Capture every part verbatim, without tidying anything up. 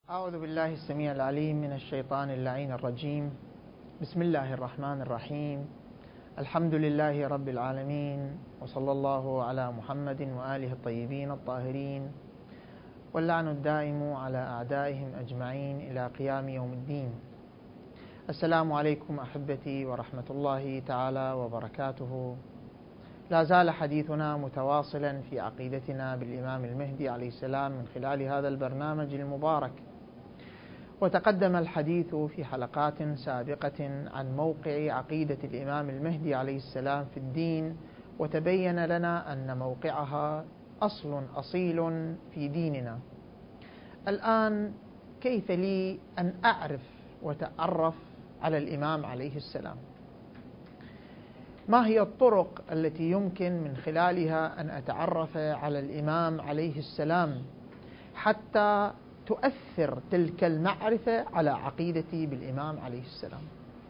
أعوذ بالله السميع العليم من الشيطان اللعين الرجيم. بسم الله الرحمن الرحيم. الحمد لله رب العالمين، وصلى الله على محمد وآله الطيبين الطاهرين، واللعن الدائم على أعدائهم أجمعين إلى قيام يوم الدين. السلام عليكم أحبتي ورحمة الله تعالى وبركاته. لا زال حديثنا متواصلا في عقيدتنا بالإمام المهدي عليه السلام من خلال هذا البرنامج المبارك. وتقدم الحديث في حلقات سابقة عن موقع عقيدة الإمام المهدي عليه السلام في الدين، وتبين لنا أن موقعها أصل أصيل في ديننا. الآن كيف لي أن أعرف وأتعرف على الإمام عليه السلام؟ ما هي الطرق التي يمكن من خلالها أن أتعرف على الإمام عليه السلام حتى تؤثر تلك المعرفة على عقيدتي بالإمام عليه السلام؟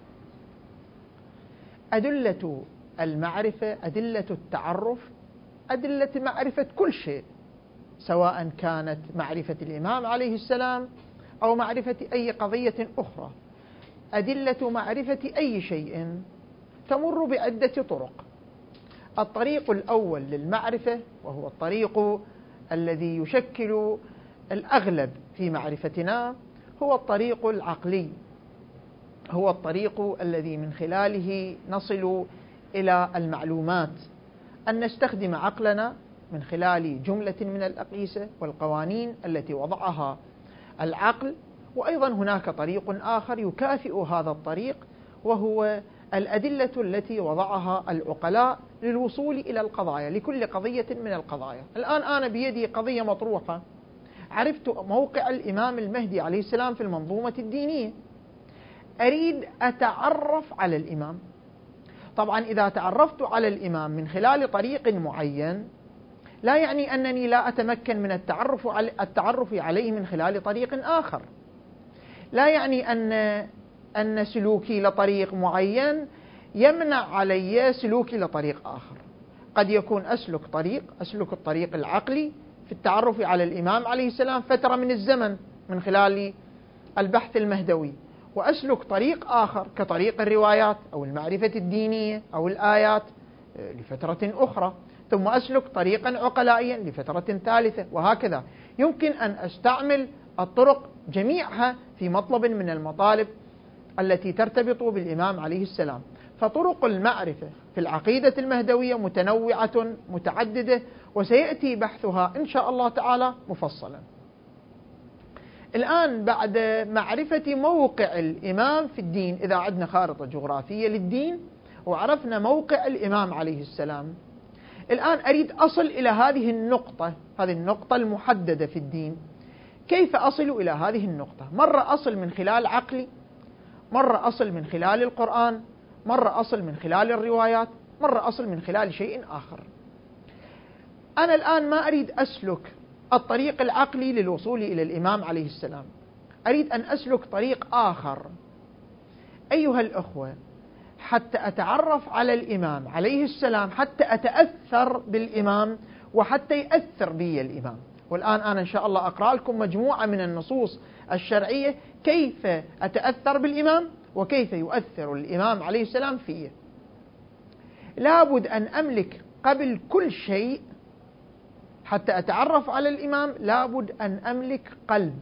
أدلة المعرفة، أدلة التعرف، أدلة معرفة كل شيء، سواء كانت معرفة الإمام عليه السلام أو معرفة أي قضية أخرى. أدلة معرفة أي شيء تمر بعدة طرق. الطريق الأول للمعرفة، وهو الطريق الذي يشكل الأغلب في معرفتنا، هو الطريق العقلي، هو الطريق الذي من خلاله نصل إلى المعلومات، أن نستخدم عقلنا من خلال جملة من الأقيسة والقوانين التي وضعها العقل. وأيضا هناك طريق آخر يكافئ هذا الطريق، وهو الأدلة التي وضعها العقلاء للوصول إلى القضايا، لكل قضية من القضايا. الآن أنا بيدي قضية مطروحة، عرفت موقع الإمام المهدي عليه السلام في المنظومة الدينية، أريد أتعرف على الإمام. طبعا إذا تعرفت على الإمام من خلال طريق معين، لا يعني أنني لا أتمكن من التعرف على التعرف عليه من خلال طريق آخر. لا يعني أن أن سلوكي لطريق معين يمنع علي سلوكي لطريق آخر. قد يكون أسلك طريق أسلك الطريق العقلي في التعرف على الإمام عليه السلام فترة من الزمن من خلال البحث المهدوي، وأسلك طريق آخر كطريق الروايات أو المعرفة الدينية أو الآيات لفترة أخرى، ثم أسلك طريقا عقلائيا لفترة ثالثة، وهكذا. يمكن أن أستعمل الطرق جميعها في مطلب من المطالب التي ترتبط بالإمام عليه السلام. فطرق المعرفة في العقيدة المهدوية متنوعة متعددة، وسيأتي بحثها إن شاء الله تعالى مفصلا. الآن بعد معرفة موقع الإمام في الدين، إذا عندنا خارطة جغرافية للدين وعرفنا موقع الإمام عليه السلام، الآن أريد أصل إلى هذه النقطة، هذه النقطة المحددة في الدين. كيف أصل إلى هذه النقطة؟ مرة أصل من خلال عقلي، مرة أصل من خلال القرآن، مرة أصل من خلال الروايات، مرة أصل من خلال شيء آخر. أنا الآن ما أريد أسلك الطريق العقلي للوصول إلى الإمام عليه السلام، أريد أن أسلك طريق آخر. أيها الأخوة، حتى أتعرف على الإمام عليه السلام، حتى أتأثر بالإمام وحتى يأثر بي الإمام. والآن أنا إن شاء الله أقرأ لكم مجموعة من النصوص الشرعية كيف أتأثر بالإمام وكيف يؤثر الإمام عليه السلام فيه. لابد أن أملك قبل كل شيء حتى أتعرف على الإمام، لابد أن أملك قلب.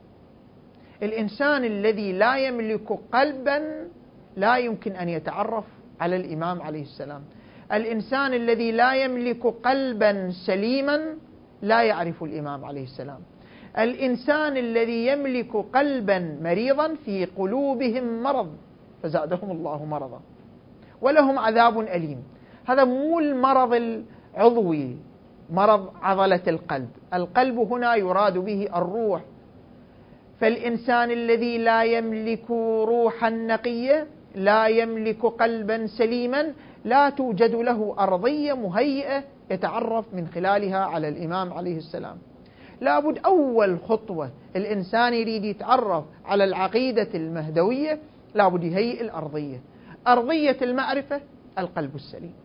الإنسان الذي لا يملك قلبا لا يمكن أن يتعرف على الإمام عليه السلام. الإنسان الذي لا يملك قلبا سليما لا يعرف الإمام عليه السلام. الإنسان الذي يملك قلبا مريضا في قلوبهم مرض فزادهم الله مرضا ولهم عذاب أليم. هذا مو المرض العضوي، مرض عضلة القلب. القلب هنا يراد به الروح. فالإنسان الذي لا يملك روحا نقية، لا يملك قلبا سليما، لا توجد له أرضية مهيئة يتعرف من خلالها على الإمام عليه السلام. لابد أول خطوة الإنسان يريد يتعرف على العقيدة المهدوية، لابد يهيئ الأرضية. أرضية المعرفة القلب السليم.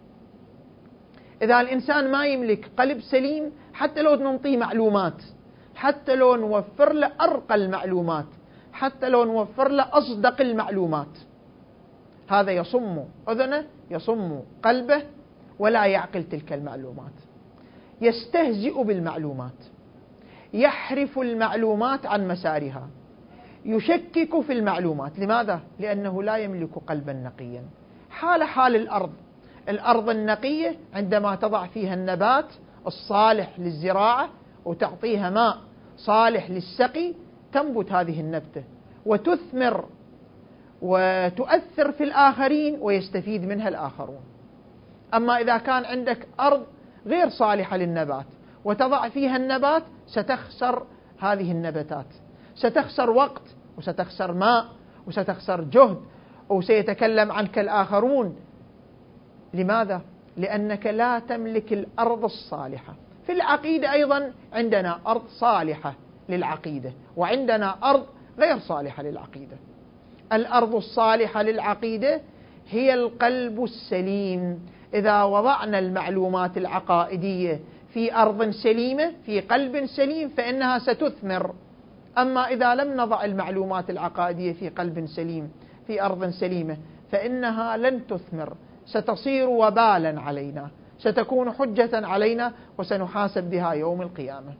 إذا الإنسان ما يملك قلب سليم، حتى لو ننطيه معلومات، حتى لو نوفر له أرقى المعلومات، حتى لو نوفر له أصدق المعلومات، هذا يصم أذنه، يصم قلبه، ولا يعقل تلك المعلومات، يستهزئ بالمعلومات، يحرف المعلومات عن مسارها، يشكك في المعلومات. لماذا؟ لأنه لا يملك قلبا نقيا. حال حال الأرض، الأرض النقية عندما تضع فيها النبات الصالح للزراعة وتعطيها ماء صالح للسقي، تنبت هذه النبتة وتثمر وتؤثر في الآخرين ويستفيد منها الآخرون. أما إذا كان عندك أرض غير صالحة للنبات وتضع فيها النبات، ستخسر هذه النباتات، ستخسر وقت وستخسر ماء وستخسر جهد وسيتكلم عنك الآخرون. لماذا؟ لأنك لا تملك الأرض الصالحة. في العقيدة أيضا عندنا أرض صالحة للعقيدة وعندنا أرض غير صالحة للعقيدة. الأرض الصالحة للعقيدة هي القلب السليم. إذا وضعنا المعلومات العقائدية في أرض سليمة، في قلب سليم، فإنها ستثمر. أما إذا لم نضع المعلومات العقائدية في قلب سليم، في أرض سليمة، فإنها لن تثمر، ستصير وبالا علينا، ستكون حجة علينا وسنحاسب بها يوم القيامة.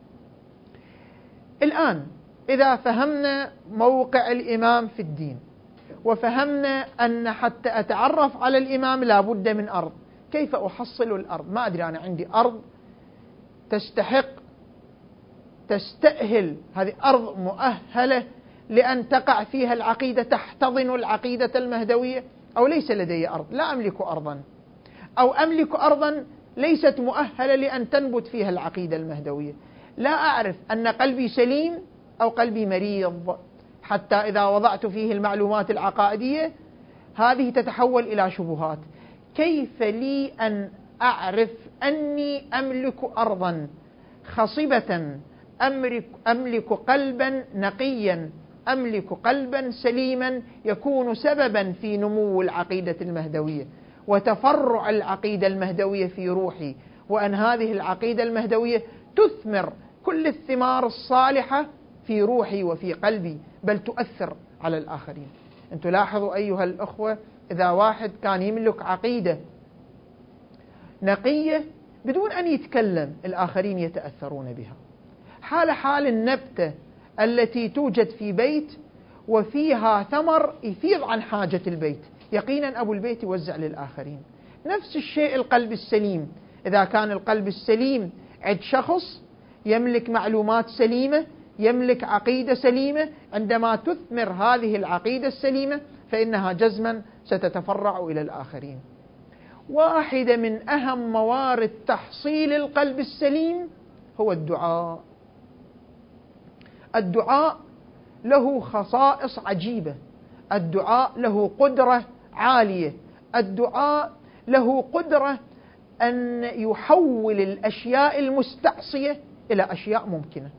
الآن إذا فهمنا موقع الإمام في الدين، وفهمنا أن حتى أتعرف على الإمام لا بد من أرض، كيف أحصل الأرض؟ ما أدري، أنا عندي أرض تستحق، تستأهل، هذه أرض مؤهلة لأن تقع فيها العقيدة، تحتضن العقيدة المهدوية، أو ليس لدي أرض، لا أملك أرضا، أو أملك أرضا ليست مؤهلة لأن تنبت فيها العقيدة المهدوية. لا أعرف أن قلبي سليم أو قلبي مريض، حتى إذا وضعت فيه المعلومات العقائدية هذه تتحول إلى شبهات. كيف لي أن أعرف أني أملك أرضا خصبة، أملك, أملك قلبا نقيا، أملك قلبا سليما يكون سببا في نمو العقيدة المهدوية وتفرع العقيدة المهدوية في روحي، وأن هذه العقيدة المهدوية تثمر كل الثمار الصالحة في روحي وفي قلبي، بل تؤثر على الآخرين. أن تلاحظوا أيها الأخوة، إذا واحد كان يملك عقيدة نقية بدون أن يتكلم، الآخرين يتأثرون بها. حال حال النبتة التي توجد في بيت وفيها ثمر يفيض عن حاجة البيت، يقينا أبو البيت يوزع للآخرين. نفس الشيء القلب السليم، إذا كان القلب السليم عند شخص يملك معلومات سليمة، يملك عقيدة سليمة، عندما تثمر هذه العقيدة السليمة فإنها جزما ستتفرع إلى الآخرين. واحدة من أهم موارد تحصيل القلب السليم هو الدعاء. الدعاء له خصائص عجيبة، الدعاء له قدرة عالية، الدعاء له قدرة أن يحول الأشياء المستعصية إلى أشياء ممكنة.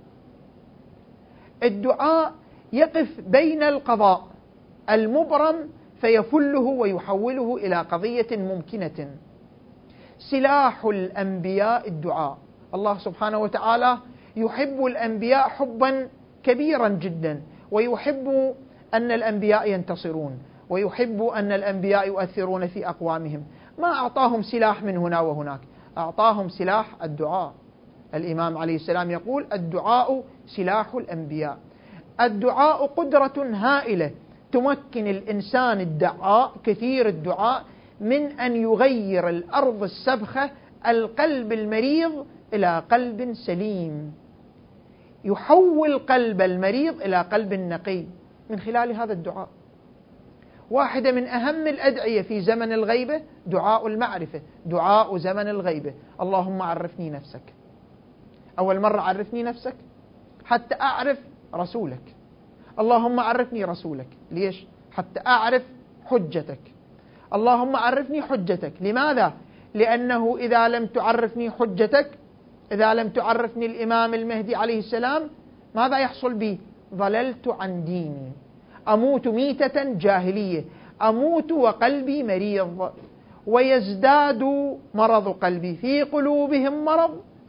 الدعاء يقف بين القضاء المبرم فيفله ويحوله إلى قضية ممكنة. سلاح الأنبياء الدعاء. الله سبحانه وتعالى يحب الأنبياء حبا كبيرا جدا، ويحب أن الأنبياء ينتصرون، ويحب أن الأنبياء يؤثرون في أقوامهم. ما أعطاهم سلاح من هنا وهناك، أعطاهم سلاح الدعاء. الإمام عليه السلام يقول: الدعاء سلاح الأنبياء. الدعاء قدرة هائلة تمكن الإنسان الدعاء كثير الدعاء من أن يغير الأرض السبخة، القلب المريض، إلى قلب سليم، يحول قلب المريض إلى قلب نقي من خلال هذا الدعاء. واحدة من أهم الأدعية في زمن الغيبة دعاء المعرفة، دعاء زمن الغيبة. اللهم عرفني نفسك. أول مرة عرفني نفسك حتى أعرف رسولك. اللهم عرفني رسولك. ليش؟ حتى أعرف حجتك. اللهم عرفني حجتك. لماذا؟ لأنه إذا لم تعرفني حجتك، إذا لم تعرفني الإمام المهدي عليه السلام، ماذا يحصل بي؟ ضللت عن ديني، أموت ميتة جاهلية، أموت وقلبي مريض، ويزداد مرض قلبي، في قلوبهم مرض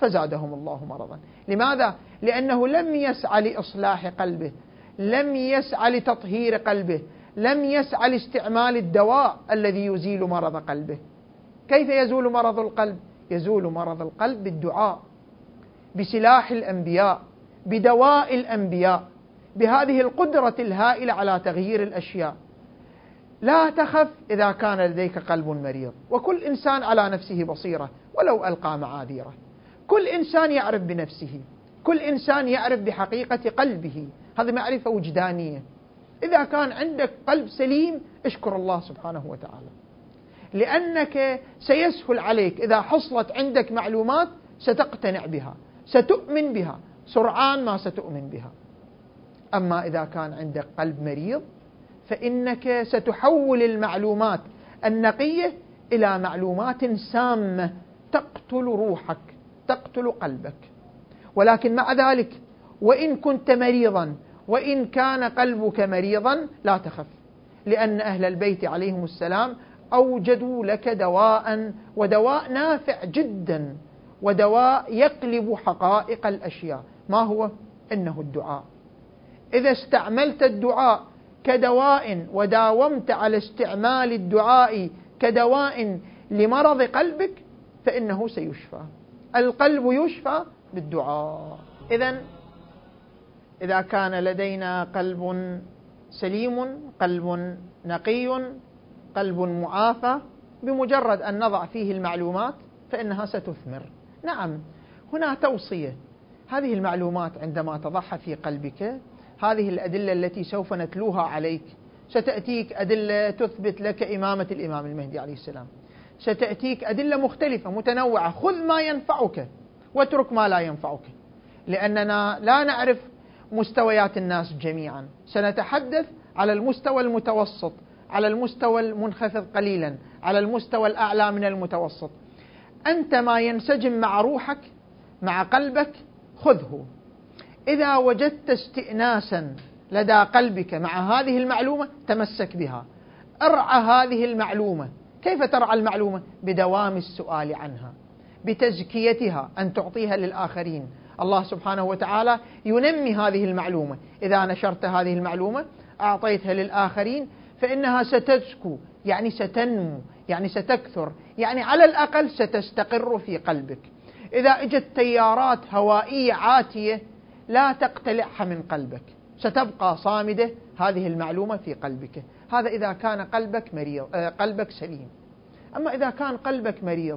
فزادهم الله مرضا. لماذا؟ لأنه لم يسعى لإصلاح قلبه، لم يسعى لتطهير قلبه، لم يسعى لاستعمال الدواء الذي يزيل مرض قلبه. كيف يزول مرض القلب؟ يزول مرض القلب بالدعاء، بسلاح الأنبياء، بدواء الأنبياء، بهذه القدرة الهائلة على تغيير الأشياء. لا تخف إذا كان لديك قلب مريض، وكل إنسان على نفسه بصيرة ولو ألقى معاذيره. كل إنسان يعرف بنفسه، كل إنسان يعرف بحقيقة قلبه، هذه معرفة وجدانية. إذا كان عندك قلب سليم اشكر الله سبحانه وتعالى، لأنك سيسهل عليك إذا حصلت عندك معلومات ستقتنع بها، ستؤمن بها سرعان ما ستؤمن بها. أما إذا كان عندك قلب مريض فإنك ستحول المعلومات النقية إلى معلومات سامة تقتل روحك، تقتل قلبك. ولكن مع ذلك وإن كنت مريضا، وإن كان قلبك مريضا، لا تخف، لأن أهل البيت عليهم السلام أوجدوا لك دواء، ودواء نافع جدا، ودواء يقلب حقائق الأشياء. ما هو؟ إنه الدعاء. إذا استعملت الدعاء كدواء وداومت على استعمال الدعاء كدواء لمرض قلبك فإنه سيشفى. القلب يشفى بالدعاء. إذن إذا كان لدينا قلب سليم، قلب نقي، قلب معافى، بمجرد أن نضع فيه المعلومات فإنها ستثمر. نعم، هنا توصية. هذه المعلومات عندما تضعها في قلبك، هذه الأدلة التي سوف نتلوها عليك، ستأتيك أدلة تثبت لك إمامة الإمام المهدي عليه السلام، ستأتيك أدلة مختلفة متنوعة. خذ ما ينفعك واترك ما لا ينفعك، لأننا لا نعرف مستويات الناس جميعا، سنتحدث على المستوى المتوسط، على المستوى المنخفض قليلا، على المستوى الأعلى من المتوسط. أنت ما ينسجم مع روحك، مع قلبك، خذه. إذا وجدت استئناسا لدى قلبك مع هذه المعلومة تمسك بها، ارعى هذه المعلومة. كيف ترعى المعلومة؟ بدوام السؤال عنها، بتزكيتها، أن تعطيها للآخرين. الله سبحانه وتعالى ينمي هذه المعلومة. إذا نشرت هذه المعلومة أعطيتها للآخرين فإنها ستزكو، يعني ستنمو، يعني ستكثر، يعني على الأقل ستستقر في قلبك. إذا اجت تيارات هوائية عاتية لا تقتلعها من قلبك، ستبقى صامدة هذه المعلومة في قلبك. هذا إذا كان قلبك مريض، قلبك سليم. أما إذا كان قلبك مريض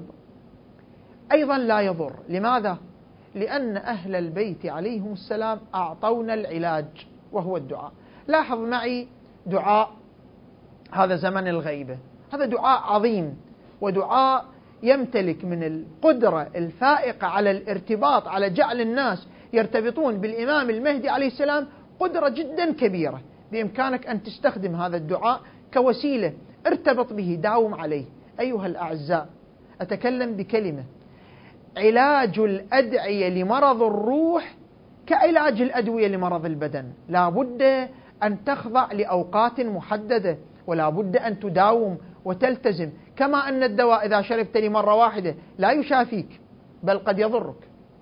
أيضا لا يضر. لماذا؟ لأن أهل البيت عليهم السلام أعطونا العلاج وهو الدعاء. لاحظ معي دعاء هذا زمن الغيبة، هذا دعاء عظيم، ودعاء يمتلك من القدرة الفائقة على الارتباط، على جعل الناس يرتبطون بالإمام المهدي عليه السلام، قدرة جدا كبيرة. بإمكانك أن تستخدم هذا الدعاء كوسيلة، ارتبط به، داوم عليه. أيها الأعزاء، أتكلم بكلمة: علاج الأدعية لمرض الروح كعلاج الأدوية لمرض البدن، لا بد أن تخضع لأوقات محددة، ولا بد أن تداوم وتلتزم. كما أن الدواء إذا شربت لمرة واحدة لا يشافيك بل قد يضرك،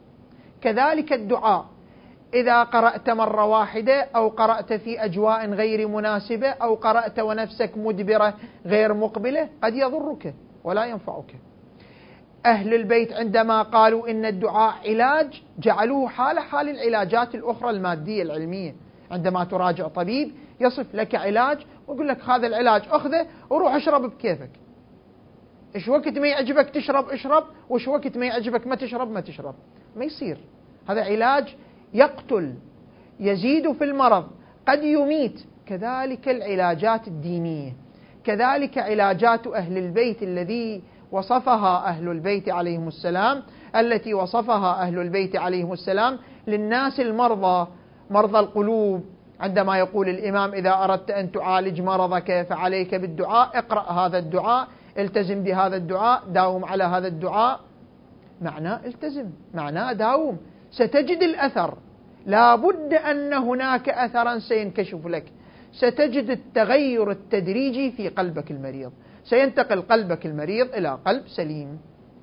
كذلك الدعاء إذا قرأت مرة واحدة أو قرأت في أجواء غير مناسبة أو قرأت ونفسك مدبرة غير مقبلة قد يضرك ولا ينفعك. أهل البيت عندما قالوا إن الدعاء علاج جعلوه حال حال العلاجات الأخرى المادية العلمية. عندما تراجع طبيب يصف لك علاج ويقول لك هذا العلاج أخذه وروح اشرب بكيفك، إيش وقت ما يعجبك تشرب اشرب، وإيش وقت ما يعجبك ما تشرب ما تشرب. ما يصير، هذا علاج يقتل، يزيد في المرض، قد يميت. كذلك العلاجات الدينية، كذلك علاجات أهل البيت الذي وصفها أهل البيت عليهم السلام، التي وصفها أهل البيت عليهم السلام للناس المرضى، مرضى القلوب. عندما يقول الإمام: إذا أردت أن تعالج مرضك فعليك بالدعاء، اقرأ هذا الدعاء، التزم بهذا الدعاء، داوم على هذا الدعاء. معناه التزم، معناه داوم، ستجد الأثر. لا بد أن هناك أثرا سينكشف لك، ستجد التغير التدريجي في قلبك المريض، سينتقل قلبك المريض إلى قلب سليم.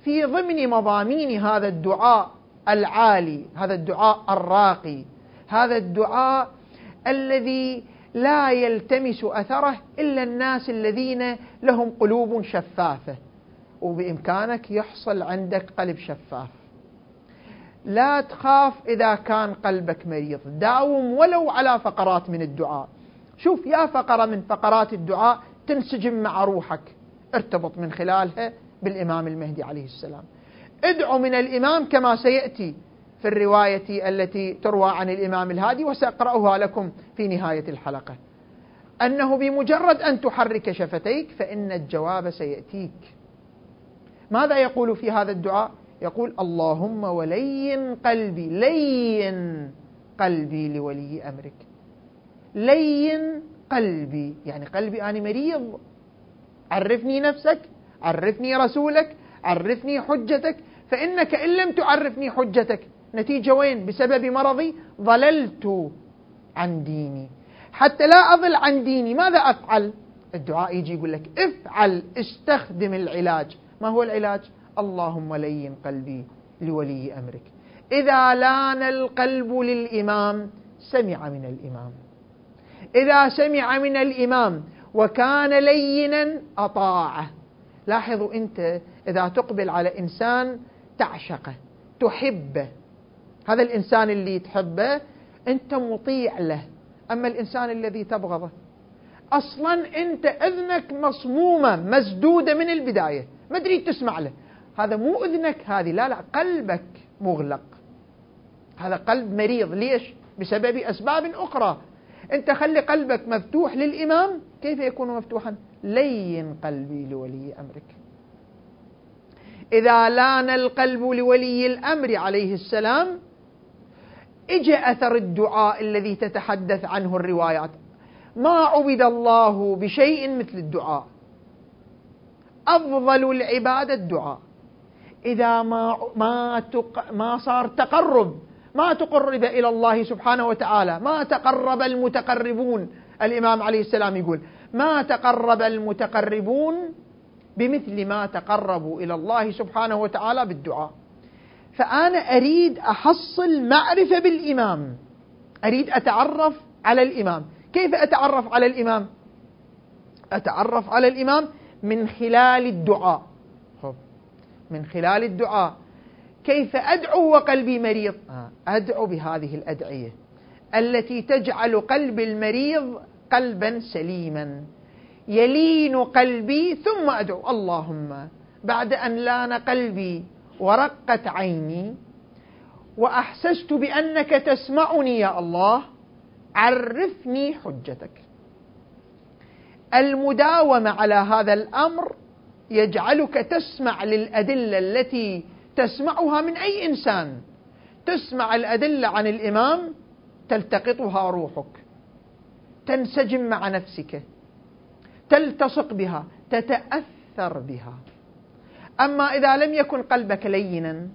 في ضمن مضامين هذا الدعاء العالي، هذا الدعاء الراقي، هذا الدعاء الذي لا يلتمس أثره إلا الناس الذين لهم قلوب شفافة، وبإمكانك يحصل عندك قلب شفاف. لا تخاف إذا كان قلبك مريض، داوم ولو على فقرات من الدعاء. شوف يا فقرة من فقرات الدعاء تنسجم مع روحك، ارتبط من خلالها بالإمام المهدي عليه السلام. ادعو من الإمام كما سيأتي في الرواية التي تروى عن الإمام الهادي وسأقرأها لكم في نهاية الحلقة، أنه بمجرد أن تحرك شفتيك فإن الجواب سيأتيك. ماذا يقول في هذا الدعاء؟ يقول: اللهم ولين قلبي، لين قلبي لولي أمرك. لين قلبي يعني قلبي أنا مريض، عرفني نفسك، عرفني رسولك، عرفني حجتك، فإنك إن لم تعرفني حجتك نتيجة وين؟ بسبب مرضي ضللت عن ديني. حتى لا أضل عن ديني ماذا أفعل؟ الدعاء يجي يقول لك افعل، استخدم العلاج. ما هو العلاج؟ اللهم لين قلبي لولي أمرك. إذا لان القلب للإمام سمع من الإمام، إذا سمع من الإمام وكان لينا أطاعه. لاحظوا أنت إذا تقبل على إنسان تعشقه تحبه، هذا الإنسان اللي تحبه أنت مطيع له. أما الإنسان الذي تبغضه أصلا أنت أذنك مصمومة مسدودة من البداية، ما تريد تسمع له. هذا مو أذنك هذه، لا لا، قلبك مغلق، هذا قلب مريض. ليش؟ بسبب أسباب أخرى. أنت خلي قلبك مفتوح للإمام. كيف يكون مفتوحا؟ لين قلبي لولي أمرك. إذا لان القلب لولي الأمر عليه السلام إجا أثر الدعاء الذي تتحدث عنه الروايات. ما عبد الله بشيء مثل الدعاء، أفضل العبادة الدعاء. إذا ما ما تق ما صار تقرب، ما تقرب إلى الله سبحانه وتعالى، ما تقرب المتقربون. الإمام عليه السلام يقول: ما تقرب المتقربون بمثل ما تقربوا إلى الله سبحانه وتعالى بالدعاء. فأنا أريد أحصل معرفة بالإمام، أريد أتعرف على الإمام. كيف أتعرف على الإمام؟ أتعرف على الإمام من خلال الدعاء. من خلال الدعاء. كيف أدعو وقلبي مريض؟ أدعو بهذه الأدعية التي تجعل قلب المريض قلبا سليما. يلين قلبي ثم أدعو: اللهم بعد أن لان قلبي ورقت عيني وأحسست بأنك تسمعني يا الله، عرفني حجتك. المداومة على هذا الأمر يجعلك تسمع للأدلة التي تسمعها من أي إنسان. تسمع الأدلة عن الإمام تلتقطها روحك، تنسجم مع نفسك، تلتصق بها، تتأثر بها. أما إذا لم يكن قلبك لينا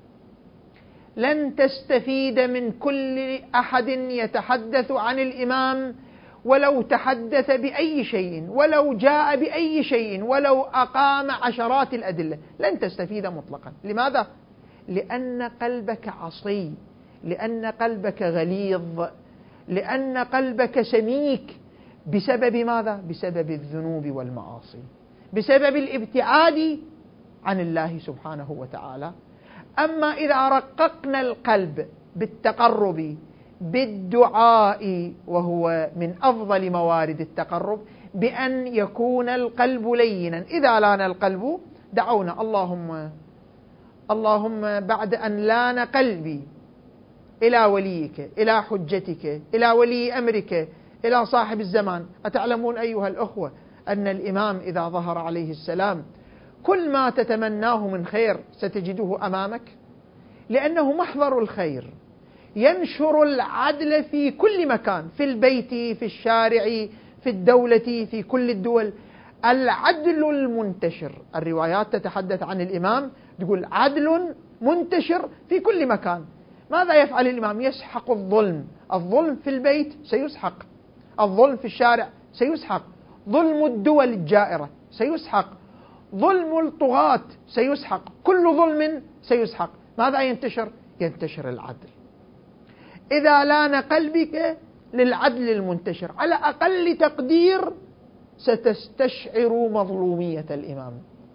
لن تستفيد من كل أحد يتحدث عن الإمام، ولو تحدث بأي شيء، ولو جاء بأي شيء، ولو أقام عشرات الأدلة، لن تستفيد مطلقا. لماذا؟ لأن قلبك عصي، لأن قلبك غليظ، لأن قلبك سميك. بسبب ماذا؟ بسبب الذنوب والمعاصي، بسبب الابتعاد عن الله سبحانه وتعالى. أما إذا رققنا القلب بالتقرب بالدعاء، وهو من أفضل موارد التقرب، بأن يكون القلب لينا. إذا لان القلب دعونا: اللهم اللهم بعد أن لان قلبي إلى وليك، إلى حجتك، إلى ولي أمرك، إلى صاحب الزمان. أتعلمون أيها الأخوة أن الإمام إذا ظهر عليه السلام كل ما تتمناه من خير ستجده أمامك، لأنه محضر الخير، ينشر العدل في كل مكان، في البيت، في الشارع، في الدولة، في كل الدول. العدل المنتشر. الروايات تتحدث عن الإمام تقول عدل منتشر في كل مكان. ماذا يفعل الإمام؟ يسحق الظلم. الظلم في البيت سيسحق، الظلم في الشارع سيسحق، ظلم الدول الجائرة سيسحق، ظلم الطغاة سيسحق، كل ظلم سيسحق. ماذا ينتشر؟ ينتشر العدل. إذا لان قلبك للعدل المنتشر على أقل تقدير ستستشعر مظلومية الإمام،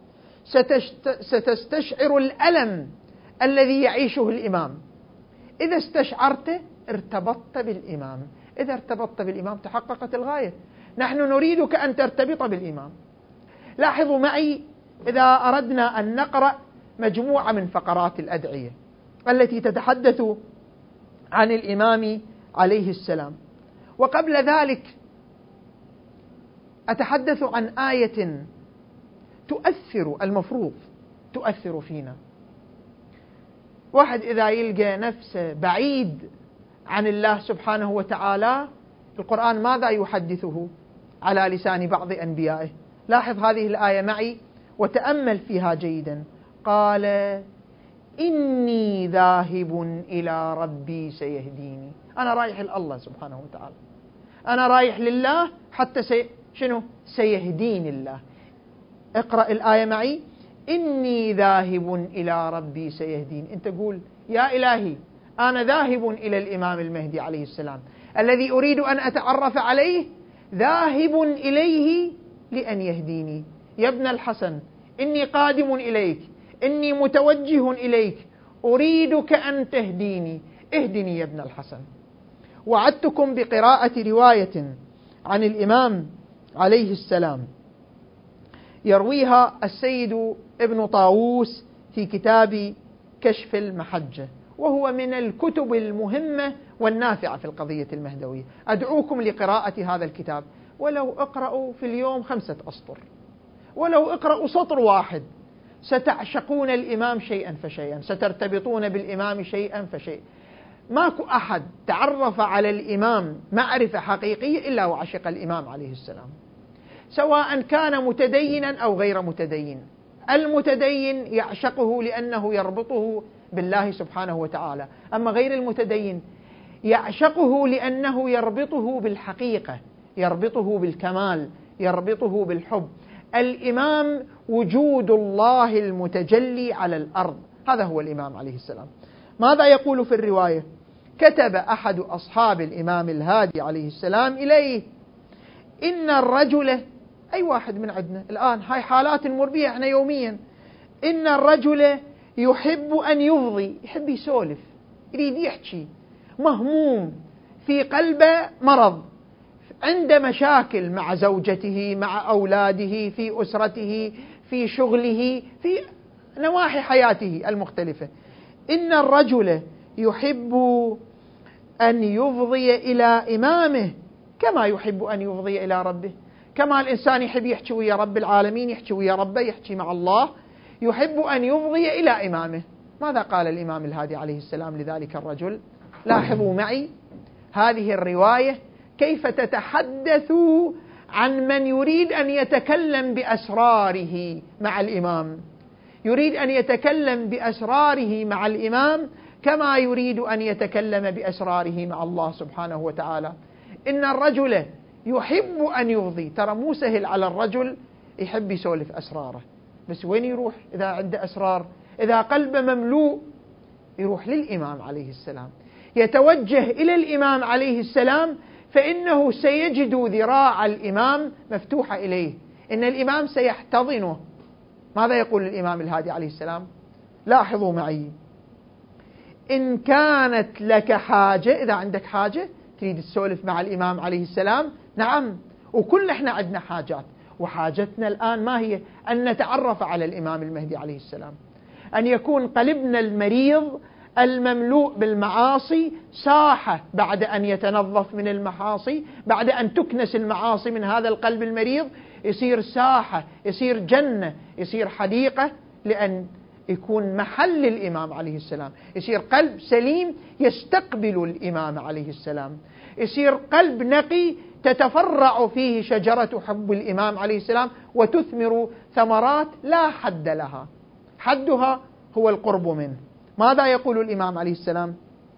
ستستشعر الألم الذي يعيشه الإمام. إذا استشعرت ارتبطت بالإمام، إذا ارتبطت بالإمام تحققت الغاية. نحن نريدك أن ترتبط بالإمام. لاحظوا معي، إذا أردنا أن نقرأ مجموعة من فقرات الأدعية التي تتحدث عن الإمام عليه السلام، وقبل ذلك أتحدث عن آية تؤثر، المفروض تؤثر فينا. واحد إذا يلقى نفسه بعيد عن الله سبحانه وتعالى، القرآن ماذا يحدثه على لسان بعض أنبيائه؟ لاحظ هذه الآية معي وتأمل فيها جيدا. قال إني ذاهب إلى ربي سيهديني. أنا رايح لله سبحانه وتعالى، أنا رايح لله حتى سي... شنو؟ سيهديني الله. اقرأ الآية معي. إني ذاهب إلى ربي سيهديني. أنت تقول يا إلهي أنا ذاهب إلى الإمام المهدي عليه السلام الذي أريد أن أتعرف عليه، ذاهب إليه لأن يهديني. يا ابن الحسن إني قادم إليك، إني متوجه إليك، أريدك أن تهديني، اهدني يا ابن الحسن. وعدتكم بقراءة رواية عن الإمام عليه السلام يرويها السيد ابن طاووس في كتاب كشف المحجة، وهو من الكتب المهمة والنافعة في القضية المهدوية. أدعوكم لقراءة هذا الكتاب، ولو اقرأوا في اليوم خمسة أسطر، ولو اقرأوا سطر واحد، ستعشقون الإمام شيئا فشيئا، سترتبطون بالإمام شيئا فشيئا. ماكو أحد تعرف على الإمام معرفة حقيقية إلا وعشق الإمام عليه السلام، سواء كان متدينا أو غير متدين. المتدين يعشقه لأنه يربطه بالله سبحانه وتعالى، أما غير المتدين يعشقه لأنه يربطه بالحقيقة، يربطه بالكمال، يربطه بالحب. الإمام وجود الله المتجلي على الأرض، هذا هو الإمام عليه السلام. ماذا يقول في الرواية؟ كتب أحد أصحاب الإمام الهادي عليه السلام إليه إن الرجل، أي واحد من عندنا الآن، هاي حالات نمر بها احنا يوميا، إن الرجل يحب أن يفضي، يحب يسولف، يريد يحكي، مهموم، في قلبه مرض، عنده مشاكل مع زوجته، مع أولاده، في أسرته، في شغله، في نواحي حياته المختلفة. إن الرجل يحب أن يفضي إلى إمامه كما يحب أن يفضي إلى ربه. كما الإنسان يحب يحكي ويا رب العالمين، يحكي ويا ربه، يحكي مع الله، يحب أن يفضي إلى إمامه. ماذا قال الإمام الهادي عليه السلام لذلك الرجل؟ لاحظوا معي هذه الرواية كيف تتحدث عن من يريد أن يتكلم بأسراره مع الإمام، يريد أن يتكلم بأسراره مع الإمام كما يريد أن يتكلم بأسراره مع الله سبحانه وتعالى. إن الرجل يحب أن يفضي، ترى مو سهل على الرجل يحب يسولف أسراره، بس وين يروح إذا عنده أسرار؟ إذا قلبه مملوء يروح للإمام عليه السلام، يتوجه إلى الإمام عليه السلام، فإنه سيجد ذراع الإمام مفتوحة إليه، إن الإمام سيحتضنه. ماذا يقول الإمام الهادي عليه السلام؟ لاحظوا معي. إن كانت لك حاجة، إذا عندك حاجة تريد تسولف مع الإمام عليه السلام، نعم، وكل إحنا عندنا حاجات، وحاجتنا الآن ما هي؟ أن نتعرف على الإمام المهدي عليه السلام، أن يكون قلبنا المريض المملوء بالمعاصي ساحة بعد أن يتنظف من المعاصي، بعد أن تكنس المعاصي من هذا القلب المريض، يصير ساحة، يصير جنة، يصير حديقة، لأن يكون محل الإمام عليه السلام، يصير قلب سليم يستقبل الإمام عليه السلام، يصير قلب نقي تتفرع فيه شجرة حب الإمام عليه السلام وتثمر ثمرات لا حد لها، حدها هو القرب منه. ماذا يقول الإمام عليه السلام؟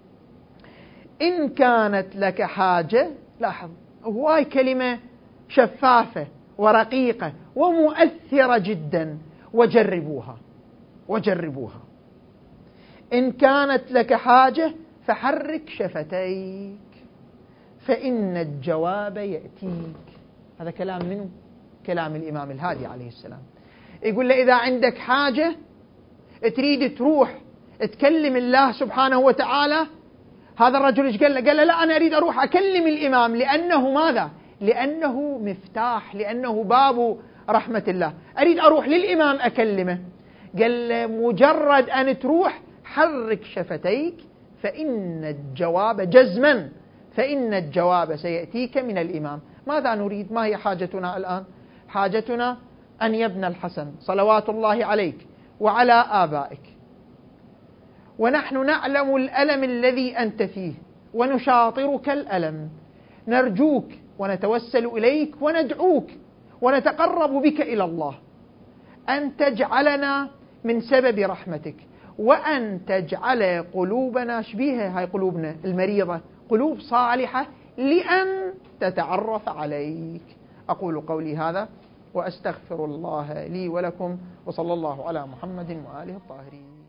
إن كانت لك حاجة، لاحظ هواي كلمة شفافة ورقيقة ومؤثرة جدا، وجربوها وجربوها. إن كانت لك حاجة فحرك شفتيك فإن الجواب يأتيك. هذا كلام منه؟ كلام الإمام الهادي عليه السلام. يقول له إذا عندك حاجة تريد تروح تكلم الله سبحانه وتعالى. هذا الرجل ايش قال له؟ قال له لا، أنا أريد أروح أكلم الإمام، لأنه ماذا؟ لأنه مفتاح، لأنه باب رحمة الله. أريد أروح للإمام أكلمه. قال له مجرد أن تروح حرك شفتيك فإن الجواب جزما فإن الجواب سيأتيك من الإمام. ماذا نريد؟ ما هي حاجتنا الآن؟ حاجتنا أن يبنى الحسن صلوات الله عليك وعلى آبائك، ونحن نعلم الألم الذي أنت فيه ونشاطرك الألم، نرجوك ونتوسل إليك وندعوك ونتقرب بك إلى الله أن تجعلنا من سبب رحمتك، وأن تجعل قلوبنا شبيهة، هاي قلوبنا المريضة، قلوب صالحة لأن تتعرف عليك. أقول قولي هذا وأستغفر الله لي ولكم، وصلى الله على محمد وآله الطاهرين.